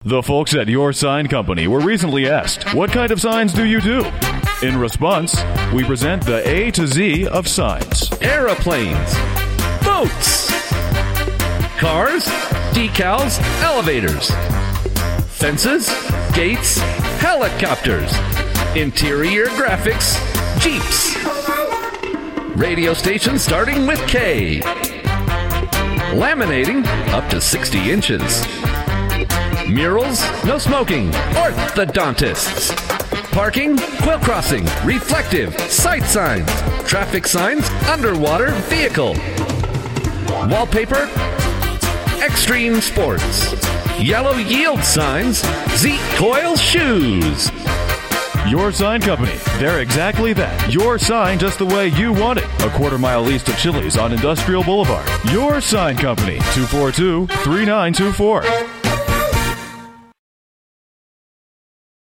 The folks at Your Sign Company were recently asked, what kind of signs do you do? In response, we present the A to Z of signs. Aeroplanes, boats, cars, decals, elevators, fences, gates, helicopters, interior graphics, Jeeps, radio stations starting with K, laminating up to 60 inches, murals, no smoking, orthodontists, parking, quilt crossing, reflective, sight signs, traffic signs, underwater vehicle, wallpaper, extreme sports, yellow yield signs, Z-Coil shoes. Your Sign Company. They're exactly that. Your sign just the way you want it. A quarter-mile east of Chili's on Industrial Boulevard. Your Sign Company. 242-3924.